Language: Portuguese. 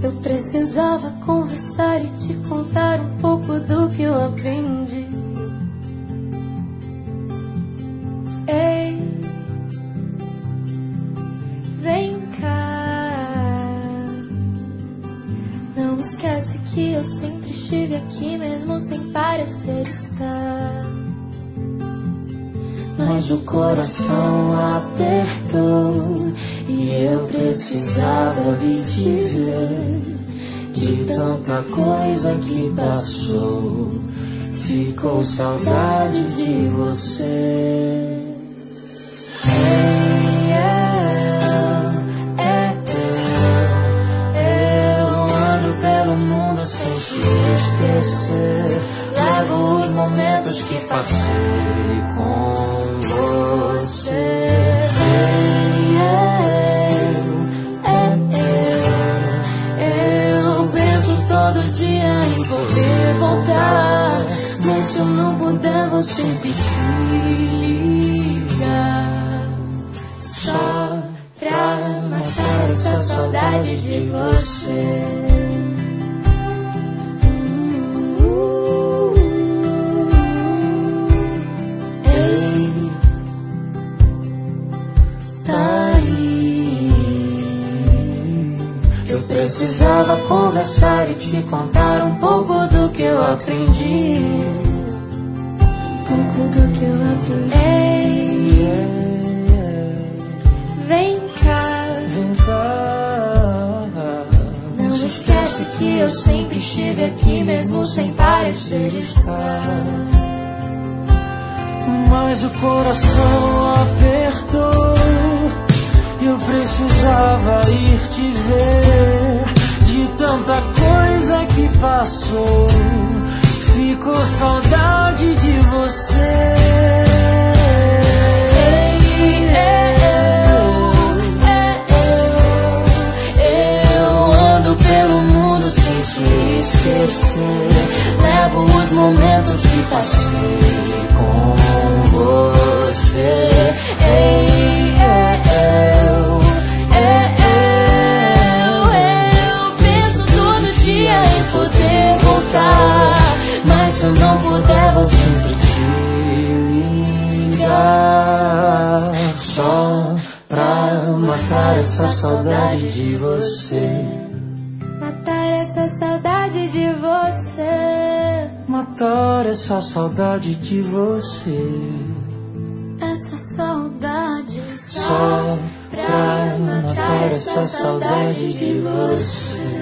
Eu precisava conversar e te contar um pouco do que eu aprendi. Ei, vem cá. Não esquece que eu sempre estive aqui, mesmo sem parecer estar. Mas o coração apertou e eu precisava vir te ver. De tanta coisa que passou, ficou saudade de você. Eu ando pelo mundo sem te esquecer. Levo os momentos que passei com você. Eu penso todo dia em poder voltar, mas se eu não puder, vou sempre te ligar, só pra matar essa saudade de você. Eu precisava conversar e te contar um pouco do que eu aprendi. Um pouco do que eu aprendi. Ei, vem cá. Não esquece que eu sempre estive aqui, mesmo sem parecer estar. Mas o coração apertou, eu precisava ir te ver. De tanta coisa que passou, ficou saudade de você. Eu ando pelo mundo sem te esquecer. Levo os momentos que passei com você. Eu penso todo dia em poder voltar, mas se eu não puder, vou sempre te ligar, só pra matar essa saudade de você. Matar essa saudade de você. Matar essa saudade de você. Essa saudade Só pra matar essa saudade de você.